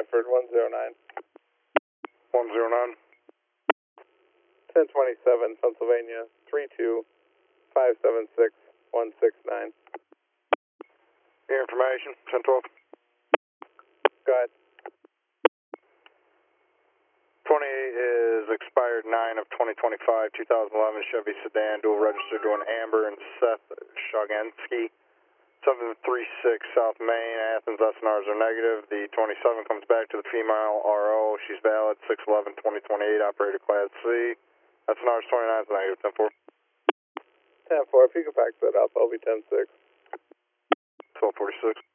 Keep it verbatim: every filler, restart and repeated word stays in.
Bradford, one zero nine. one zero nine. ten twenty-seven, Pennsylvania, three two five seven six one six nine. Your information, ten twelve. Go ahead. twenty-eight is expired nine of twenty twenty-five, two thousand eleven Chevy sedan, dual registered to an Amber and Seth Shogensky. seven three six South Main, Athens, S N Rs are negative. The twenty-seven comes back to the female R O. She's valid, six eleven twenty twenty-eight, operator class C. S N Rs twenty-nine is negative, ten four. ten four, if you could pack that up, I'll be ten six. twelve forty-six.